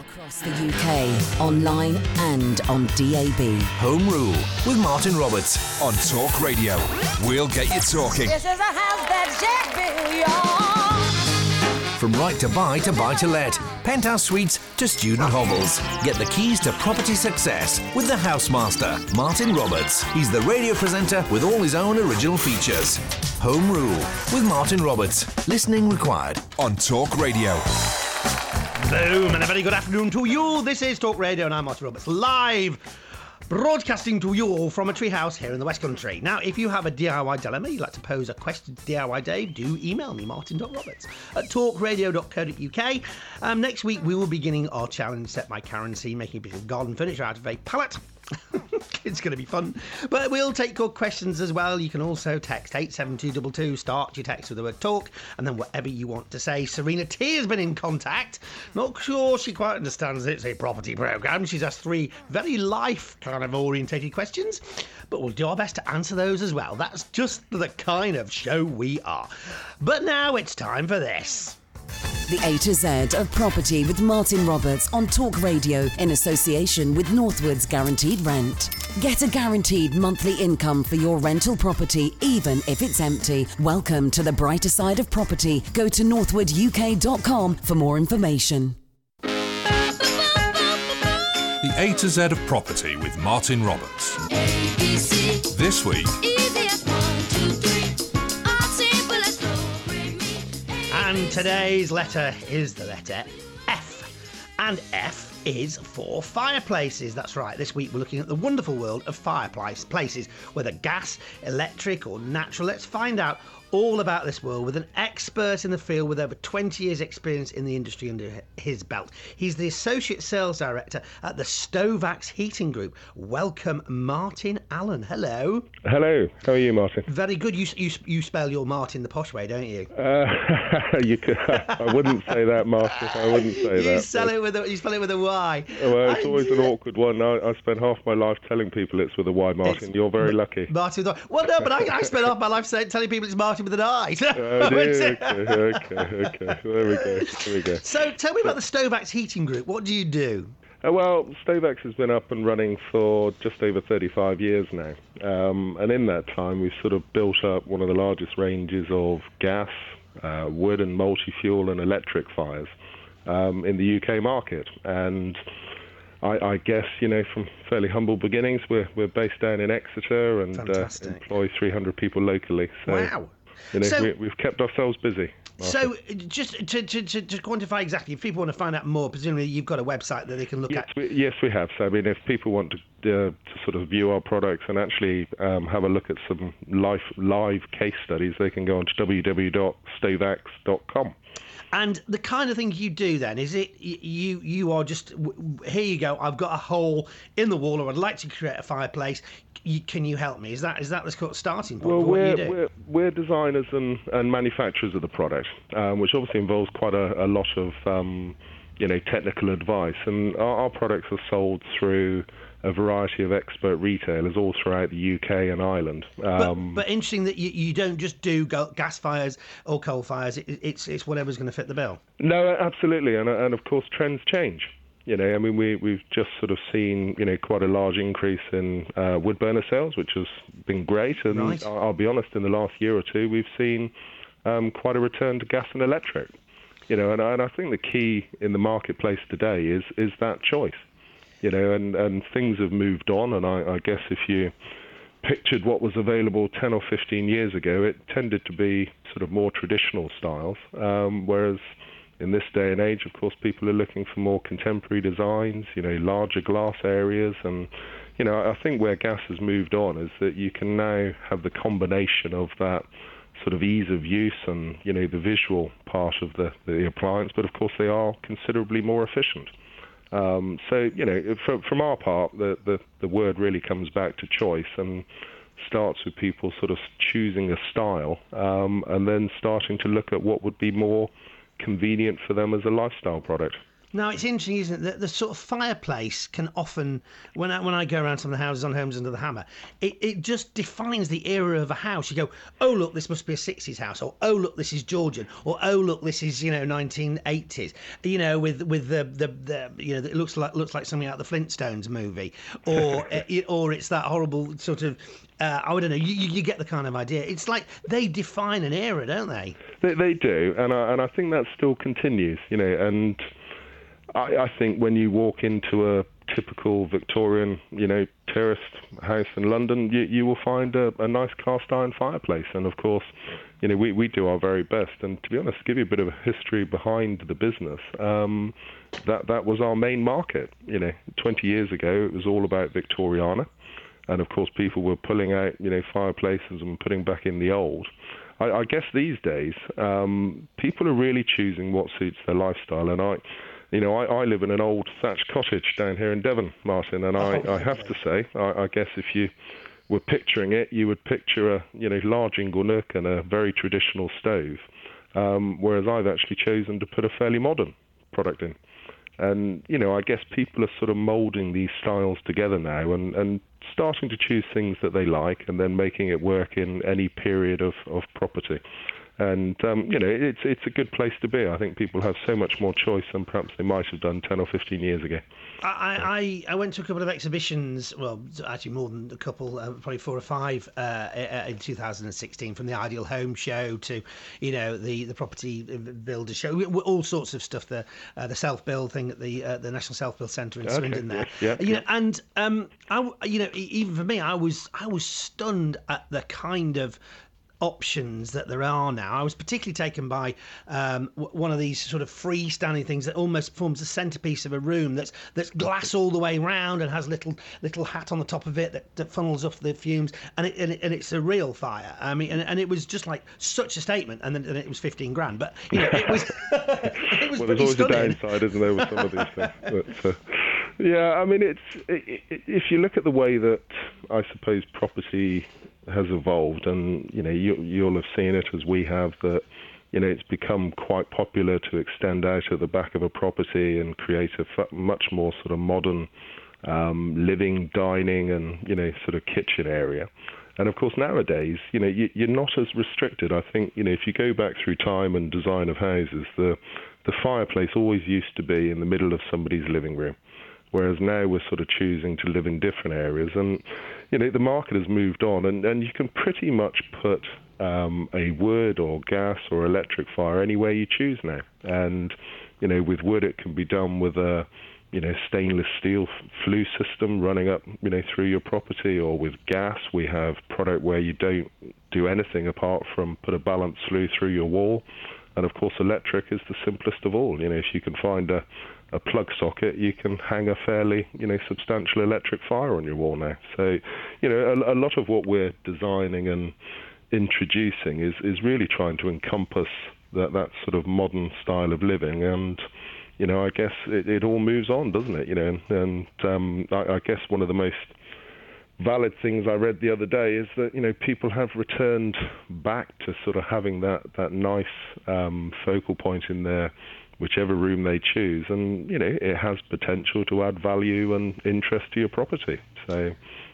Across the UK, online and on DAB. Home Rule with Martin Roberts on Talk Radio. We'll get you talking. This is a house that Jack built. From right to buy to let, penthouse suites to student hovels. Get the keys to property success with the housemaster, Martin Roberts. He's the radio presenter with all his own original features. Home Rule with Martin Roberts. Listening required on Talk Radio. Boom, and a very good afternoon to you. This is Talk Radio and I'm Martin Roberts, live broadcasting to you from a treehouse here in the West Country. Now, if you have a DIY dilemma, you'd like to pose a question to DIY Dave, do email me, martin.roberts@talkradio.co.uk. Next week, we will be beginning our challenge set by Karen C, making a bit of garden furniture out of a pallet. It's going to be fun. But we'll take your questions as well. You can also text 87222, start your text with the word talk, and then whatever you want to say. Serena T has been in contact. Not sure she quite understands it's a property programme. She's asked 3 very life kind of orientated questions, but we'll do our best to answer those as well. That's just the kind of show we are. But now it's time for this. The A to Z of property with Martin Roberts on Talk Radio in association with Northwood's Guaranteed Rent. Get a guaranteed monthly income for your rental property, even if it's empty. Welcome to the brighter side of property. Go to northwooduk.com for more information. The A to Z of property with Martin Roberts. ABC. This week. And today's letter is the letter F. And F is for fireplaces. That's right. This week we're looking at the wonderful world of fireplaces, whether gas, electric or natural. Let's find out all about this world with an expert in the field with over 20 years experience in the industry under his belt. He's the Associate Sales Director at the Stovax Heating Group. Welcome, Martin Allen. Hello. Hello. How are you, Martin? Very good. You spell your Martin the posh way, don't you? You could, I wouldn't say that, Martin. I wouldn't say that. You spell it with a Y. Well, it's always an awkward one. I spend half my life telling people it's with a Y, Martin. You're very lucky. Martin with a Y. Well, no, but I spend half my life telling people it's Martin with an I. Oh, dear. Okay. There we go. So tell me about the Stovax Heating Group. What do you do? Well, Stovax has been up and running for just over 35 years now. And in that time, we've sort of built up one of the largest ranges of gas, wood and multi-fuel and electric fires in the UK market. And I guess, from fairly humble beginnings, we're based down in Exeter and employ 300 people locally. So, wow. We've kept ourselves busy. So, just to quantify exactly, if people want to find out more, presumably you've got a website that they can look at. Yes, we have. So, if people want to sort of view our products and actually have a look at some live case studies, they can go on to www.stovax.com. And the kind of thing you do then, is it you are just, here you go, I've got a hole in the wall or I'd like to create a fireplace, can you help me? Is that the sort of starting point for what you do? We're designers and manufacturers of the product, which obviously involves quite a lot of technical advice. And our products are sold through a variety of expert retailers all throughout the UK and Ireland. But interesting that you don't just do gas fires or coal fires. It's whatever's going to fit the bill. No, absolutely, and of course trends change. We've just sort of seen quite a large increase in wood burner sales, which has been great. And right. I'll be honest, in the last year or two, we've seen quite a return to gas and electric. And I think the key in the marketplace today is that choice. And things have moved on, and I guess if you pictured what was available 10 or 15 years ago, it tended to be sort of more traditional styles, whereas in this day and age, of course, people are looking for more contemporary designs, larger glass areas, and, I think where gas has moved on is that you can now have the combination of that sort of ease of use and, the visual part of the appliance, but of course they are considerably more efficient. From our part, the word really comes back to choice and starts with people sort of choosing a style and then starting to look at what would be more convenient for them as a lifestyle product. Now, it's interesting, isn't it, that the sort of fireplace can often, when I go around some of the houses on Homes Under the Hammer, it just defines the era of a house. You go, oh, look, this must be a 60s house, or oh, look, this is Georgian, or oh, look, this is, 1980s, with the it looks like something out of the Flintstones movie, or or it's that horrible sort of, I don't know, you get the kind of idea. It's like they define an era, don't they? They do, and I think that still continues, and I think when you walk into a typical Victorian, terraced house in London, you will find a nice cast iron fireplace. And of course, we do our very best. And to be honest, to give you a bit of a history behind the business, that was our main market. 20 years ago, it was all about Victoriana. And of course, people were pulling out, fireplaces and putting back in the old. I guess these days, people are really choosing what suits their lifestyle. And I live in an old thatched cottage down here in Devon, Martin, and I have to say, I guess if you were picturing it, you would picture a large inglenook and a very traditional stove, whereas I've actually chosen to put a fairly modern product in. And, I guess people are sort of moulding these styles together now and starting to choose things that they like and then making it work in any period of property. And, it's a good place to be. I think people have so much more choice than perhaps they might have done 10 or 15 years ago. I went to a couple of exhibitions, well, actually more than a couple, probably 4 or 5 in 2016, from the Ideal Home Show to, the Property Builder Show, all sorts of stuff, the self-build thing at the National Self-Build Centre in Swindon there. Yeah. And, even for me, I was stunned at the kind of options that there are now. I was particularly taken by one of these sort of freestanding things that almost forms the centerpiece of a room that's glass all the way round and has little hat on the top of it that funnels off the fumes, and it's a real fire. I mean, and it was just like such a statement, and then it was 15 grand, but it was it was well, pretty there's always stunning. a downside, isn't there, with some of these things? But, yeah, I mean, if you look at the way that I suppose property has evolved, and you'll have seen it as we have, that it's become quite popular to extend out at the back of a property and create a much more sort of modern living, dining, and sort of kitchen area. And of course nowadays, you're not as restricted. I think if you go back through time and design of houses, the fireplace always used to be in the middle of somebody's living room. Whereas now we're sort of choosing to live in different areas. And, the market has moved on, and you can pretty much put a wood or gas or electric fire anywhere you choose now. And, with wood it can be done with a, stainless steel flue system running up, through your property, or with gas we have product where you don't do anything apart from put a balanced flue through your wall. And of course electric is the simplest of all. If you can find a plug socket, you can hang a fairly, substantial electric fire on your wall now. So, a lot of what we're designing and introducing is really trying to encompass that sort of modern style of living. And, I guess it all moves on, doesn't it? And I guess one of the most valid things I read the other day is that, people have returned back to sort of having that nice focal point in their whichever room they choose, and it has potential to add value and interest to your property. So,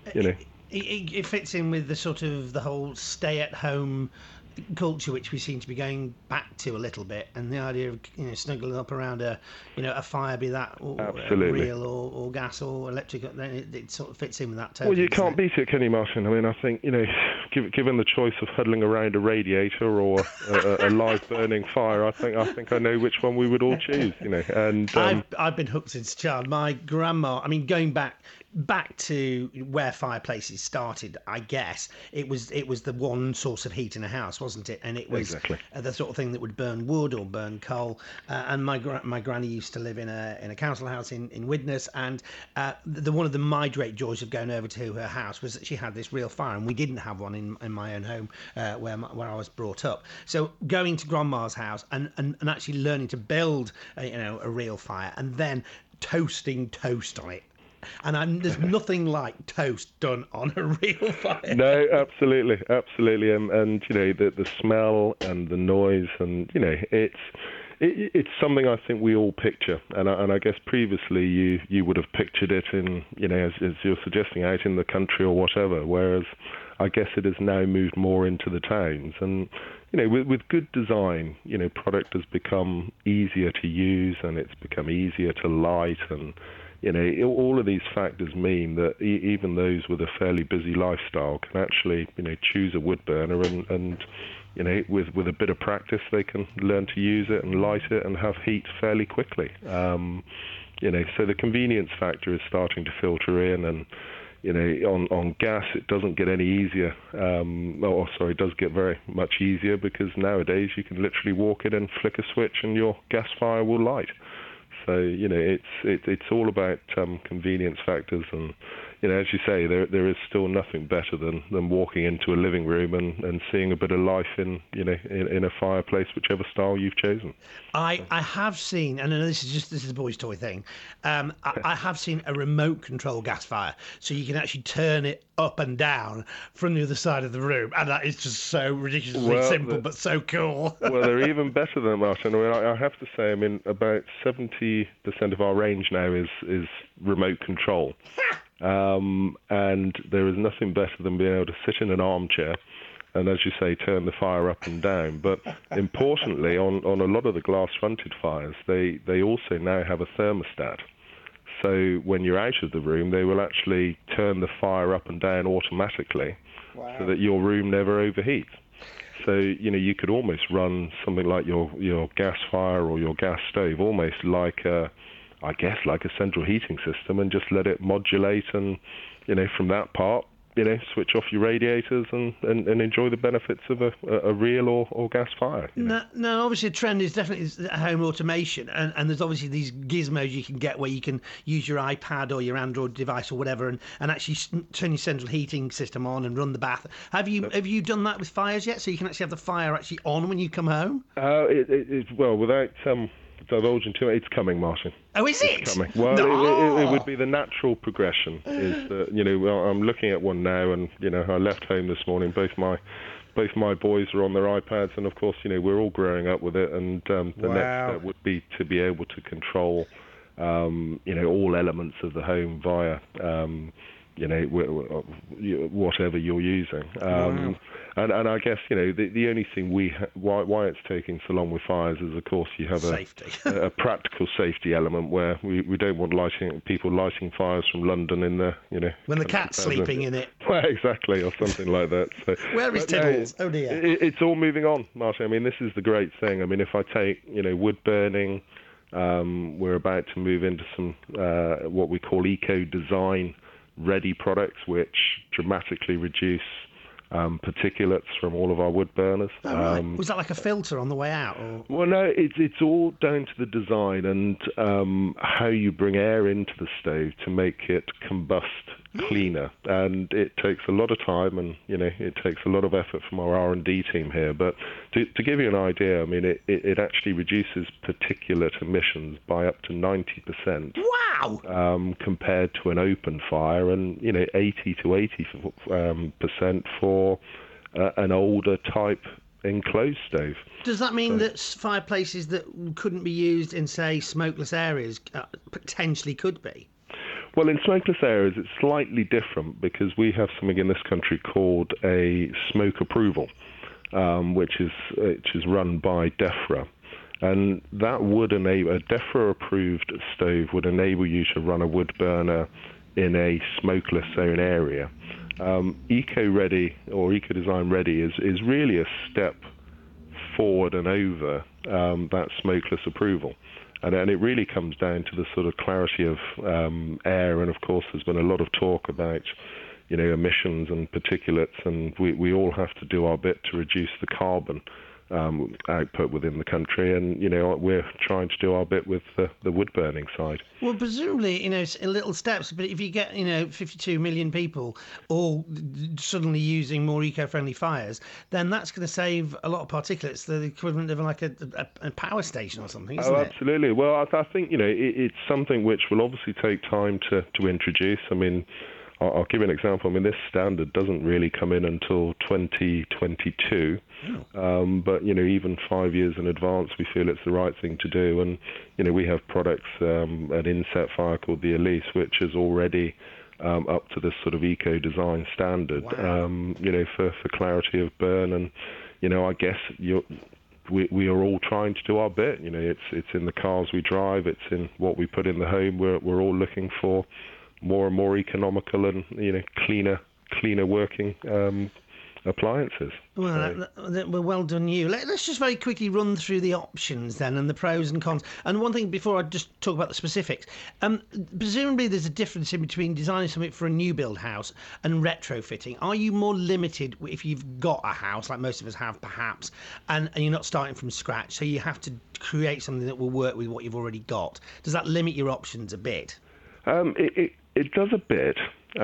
it fits in with the sort of the whole stay-at-home culture, which we seem to be going back to a little bit, and the idea of snuggling up around a fire, be that or real or gas or electric, then it sort of fits in with that totally. Well, you can't beat it, can you, Martin? I mean, I think given the choice of huddling around a radiator or a live burning fire, I think I know which one we would all choose. And I've been hooked since a child. My grandma, I mean, going back to where fireplaces started, I guess it was the one source of heat in a house, wasn't it? And it was exactly the sort of thing that would burn wood or burn coal. And my granny used to live in a council house in Widnes, and one of my great joys of going over to her house was that she had this real fire, and we didn't have one in my own home where I was brought up. So going to grandma's house and actually learning to build a real fire, and then toasting toast on it. And there's nothing like toast done on a real fire. No, absolutely. And the smell and the noise, and It's something I think we all picture, and I guess previously you would have pictured it in, as you're suggesting, out in the country or whatever, whereas I guess it has now moved more into the towns. And, with good design, product has become easier to use and it's become easier to light, and, all of these factors mean that even those with a fairly busy lifestyle can actually, choose a wood burner and with a bit of practice, they can learn to use it and light it and have heat fairly quickly. So the convenience factor is starting to filter in, and on gas it doesn't get any easier. It does get very much easier, because nowadays you can literally walk in and flick a switch and your gas fire will light. So it's all about convenience factors, and as you say, there is still nothing better than walking into a living room and seeing a bit of life in a fireplace, whichever style you've chosen. I have seen, and I know this is a boys' toy thing. I have seen a remote control gas fire, so you can actually turn it up and down from the other side of the room, and that is just so ridiculously simple, but so cool. Well, they're even better than that, Martin. I have to say, about 70% of our range now is remote control. And there is nothing better than being able to sit in an armchair and, as you say, turn the fire up and down. But importantly, on a lot of the glass-fronted fires, they also now have a thermostat. So when you're out of the room, they will actually turn the fire up and down automatically. Wow. So that your room never overheats. So, you could almost run something like your gas fire or your gas stove almost like a central heating system, and just let it modulate, and, from that part, switch off your radiators and enjoy the benefits of a real or gas fire. No, obviously a trend is definitely home automation, and there's obviously these gizmos you can get where you can use your iPad or your Android device or whatever and actually turn your central heating system on and run the bath. Have you done that with fires yet, so you can actually have the fire actually on when you come home? Without divulging too much, it's coming, Martin. Oh, is it? It's coming. Well, it would be the natural progression. Is that I'm looking at one now, and I left home this morning. Both my boys are on their iPads, and of course, we're all growing up with it. And the next step would be to be able to control, all elements of the home via, whatever you're using. And I guess, the only thing why it's taking so long with fires is, of course, you have a practical safety element where we don't want people lighting fires from London in the, when the cat's sleeping in it. Well, exactly, or something like that. So, where is Tiddles? Oh, dear. It's all moving on, Martin. This is the great thing. If I take, wood burning, we're about to move into some what we call eco-design ready products, which dramatically reduce particulates from all of our wood burners. Oh, right. Was that like a filter on the way out? Or? Well, no, it's all down to the design and how you bring air into the stove to make it combust cleaner. And it takes a lot of time, and it takes a lot of effort from our R&D team here. But to give you an idea, it actually reduces particulate emissions by up to 90%. Wow! Compared to an open fire, and 80 to 80% for an older type enclosed stove. Does that mean that fireplaces that couldn't be used in, say, smokeless areas potentially could be? Well, in smokeless areas, it's slightly different, because we have something in this country called a smoke approval, which is run by DEFRA. And that would enable, a DEFRA-approved stove would enable you to run a wood burner in a smokeless zone area. Eco-ready or eco-design ready is really a step forward and over that smokeless approval. And it really comes down to the sort of clarity of air, and of course there's been a lot of talk about emissions and particulates, and we all have to do our bit to reduce the carbon output within the country, and we're trying to do our bit with the wood burning side. Well, presumably in little steps, but if you get 52 million people all suddenly using more eco-friendly fires, then that's going to save a lot of particulates, the equivalent of like a power station or something, isn't it? Absolutely. Well, I think it's something which will obviously take time to introduce. I'll give you an example. I mean, this standard doesn't really come in until 2022, but even 5 years in advance, we feel it's the right thing to do. And we have products, an inset fire called the Elise, which is already up to this sort of eco-design standard. Wow. For clarity of burn, and I guess we are all trying to do our bit. It's in the cars we drive, it's in what we put in the home. We're all looking for more and more economical and cleaner working appliances. Well done you. Let's just very quickly run through the options then and the pros and cons. And one thing before I just talk about the specifics, presumably there's a difference in between designing something for a new build house and retrofitting. Are you more limited if you've got a house, like most of us have perhaps, and you're not starting from scratch, so you have to create something that will work with what you've already got? Does that limit your options a bit? It does a bit,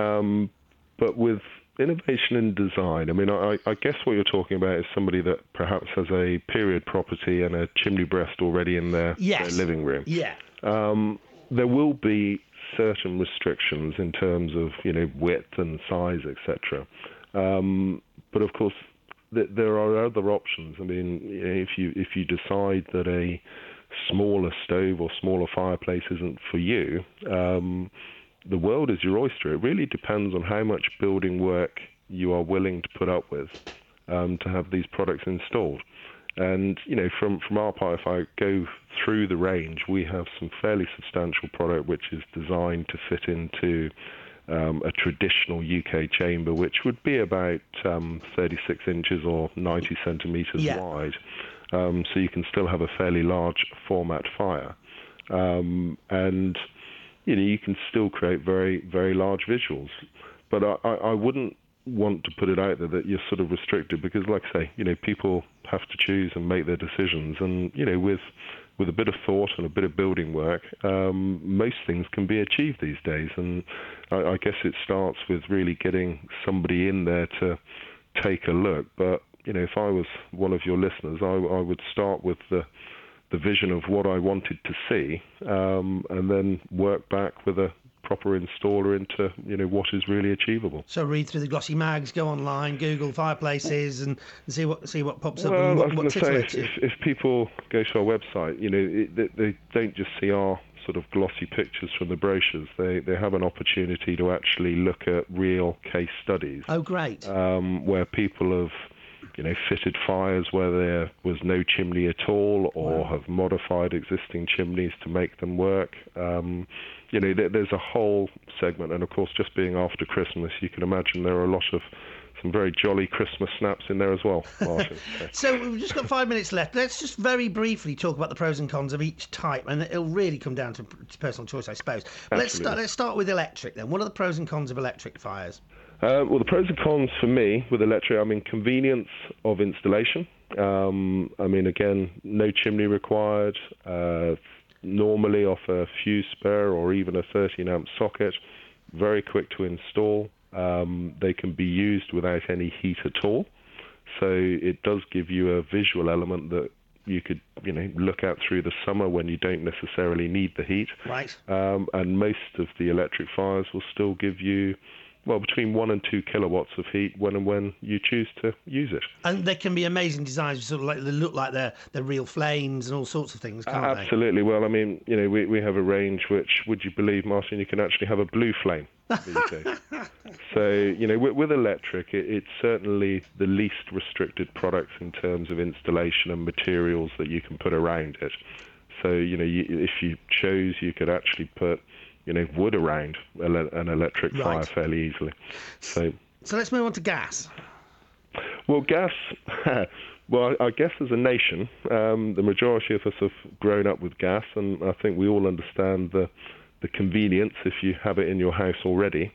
but with innovation in design, I mean, I guess what you're talking about is somebody that perhaps has a period property and a chimney breast already in their living room. Yeah. There will be certain restrictions in terms of, width and size, etc. But of course, there are other options. I mean, if you decide that a smaller stove or smaller fireplace isn't for you, the world is your oyster. It really depends on how much building work you are willing to put up with to have these products installed. And, from our part, if I go through the range, we have some fairly substantial product which is designed to fit into a traditional UK chamber, which would be about 36 inches or 90 centimetres wide. So you can still have a fairly large format fire. And you can still create very, very large visuals. But I wouldn't want to put it out there that you're sort of restricted, because, like I say, people have to choose and make their decisions. And, with a bit of thought and a bit of building work, most things can be achieved these days. And I guess it starts with really getting somebody in there to take a look. But, if I was one of your listeners, I would start with the vision of what I wanted to see, and then work back with a proper installer into what is really achievable. So read through the glossy mags, go online, Google fireplaces, and see what pops up. Well, and I was going to titillates say, you. if people go to our website, they don't just see our sort of glossy pictures from the brochures. They have an opportunity to actually look at real case studies. Oh, great! Where people have fitted fires where there was no chimney at all, or have modified existing chimneys to make them work. There's a whole segment, and of course, just being after Christmas, you can imagine there are a lot of some very jolly Christmas snaps in there as well, Martin. So we've just got 5 minutes left. Let's just very briefly talk about the pros and cons of each type, and it'll really come down to personal choice, I suppose. But let's start with electric then. What are the pros and cons of electric fires? Well, the pros and cons for me with electric, convenience of installation. Again, no chimney required. Normally off a fuse spare or even a 13-amp socket. Very quick to install. They can be used without any heat at all. So it does give you a visual element that you could, look at through the summer when you don't necessarily need the heat. Right. And most of the electric fires will still give you, between 1 and 2 kilowatts of heat when you choose to use it. And they can be amazing designs, sort of like they look like they're real flames and all sorts of things, can't they? Absolutely. Well, we have a range which, would you believe, Martin, you can actually have a blue flame these days. So, with electric, it's certainly the least restricted products in terms of installation and materials that you can put around it. So, if you chose, you could actually put wood around an electric fire fairly easily. So let's move on to gas. Well, gas, I guess as a nation, the majority of us have grown up with gas, and I think we all understand the convenience if you have it in your house already.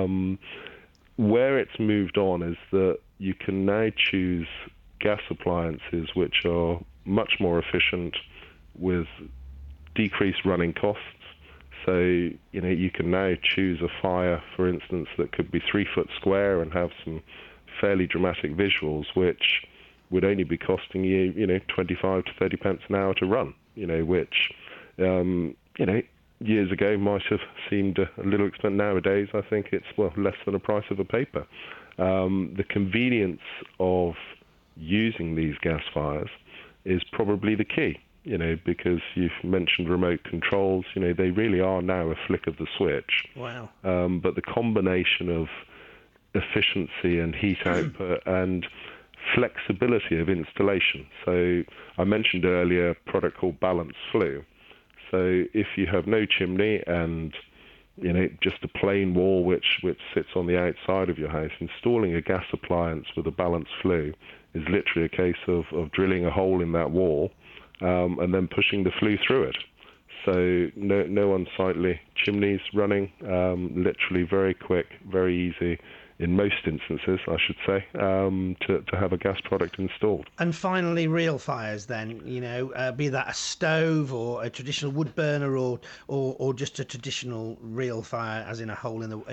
Where it's moved on is that you can now choose gas appliances which are much more efficient with decreased running costs. So, you can now choose a fire, for instance, that could be 3 foot square and have some fairly dramatic visuals, which would only be costing you, 25 to 30 pence an hour to run, which, years ago might have seemed a little expensive. Nowadays, I think it's, less than the price of a paper. The convenience of using these gas fires is probably the key, because you've mentioned remote controls. They really are now a flick of the switch. Wow. But the combination of efficiency and heat output and flexibility of installation. So I mentioned earlier a product called Balance Flue. So if you have no chimney and just a plain wall which sits on the outside of your house, installing a gas appliance with a Balance Flue is literally a case of drilling a hole in that wall and then pushing the flue through it. So no unsightly chimneys running, literally very quick, very easy, in most instances, I should say, to have a gas product installed. And finally, real fires then, be that a stove or a traditional wood burner or just a traditional real fire, as in a hole in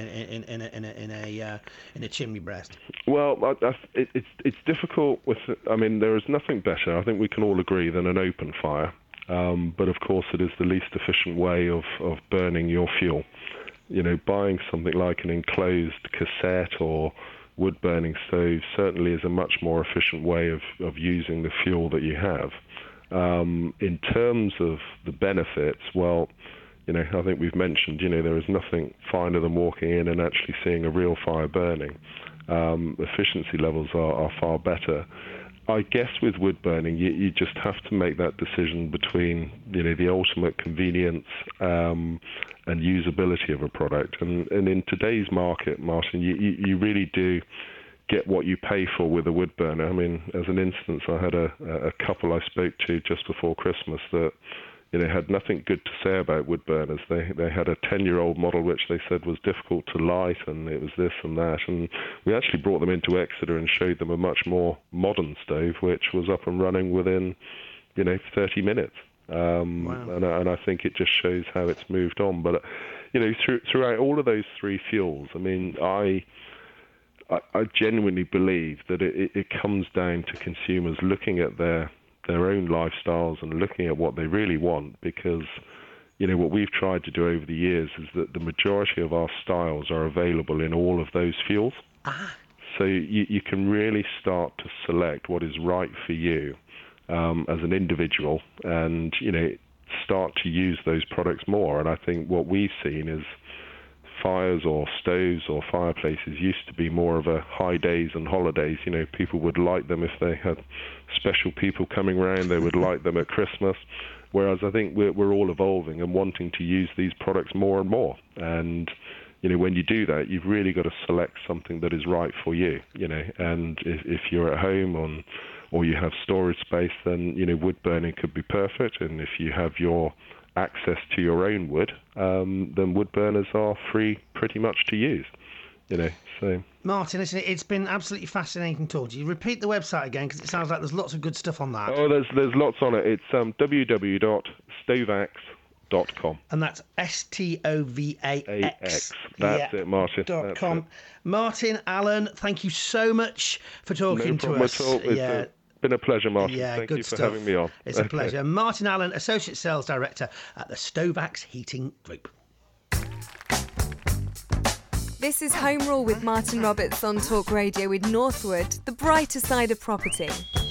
a chimney breast. Well, it's difficult with. There is nothing better, I think we can all agree, than an open fire. But of course, it is the least efficient way of burning your fuel. Buying something like an enclosed cassette or wood-burning stove certainly is a much more efficient way of using the fuel that you have. In terms of the benefits, I think we've mentioned, there is nothing finer than walking in and actually seeing a real fire burning. Efficiency levels are far better. I guess with wood burning, you just have to make that decision between, the ultimate convenience and usability of a product. And in today's market, Martin, you really do get what you pay for with a wood burner. As an instance, I had a couple I spoke to just before Christmas that had nothing good to say about wood burners. They had a 10-year-old model which they said was difficult to light, and it was this and that. And we actually brought them into Exeter and showed them a much more modern stove, which was up and running within, 30 minutes. Wow. And I think it just shows how it's moved on. But, throughout all of those three fuels, I genuinely believe that it comes down to consumers looking at their own lifestyles and looking at what they really want, because what we've tried to do over the years is that the majority of our styles are available in all of those fuels. So you can really start to select what is right for you as an individual and start to use those products more. And I think what we've seen is fires or stoves or fireplaces used to be more of a high days and holidays. People would light them if they had special people coming around. They would light them at Christmas. Whereas I think we're all evolving and wanting to use these products more and more. And, when you do that, you've really got to select something that is right for you, And if you're at home or you have storage space, then, wood burning could be perfect. And if you have your access to your own wood, then wood burners are free pretty much to use, so. Martin, listen, it's been absolutely fascinating talking to you. Repeat the website again, because it sounds like there's lots of good stuff on that. Oh, there's lots on it. It's www.stovax.com. And that's STOVAX. That's it, Martin. .com. Martin Allen, thank you so much for talking to us. No problem at all. It's been a pleasure, Martin. Thank you for having me on. It's a pleasure. Martin Allen, Associate Sales Director at the Stovax Heating Group. This is Home Rule with Martin Roberts on Talk Radio with Northwood, the brighter side of property.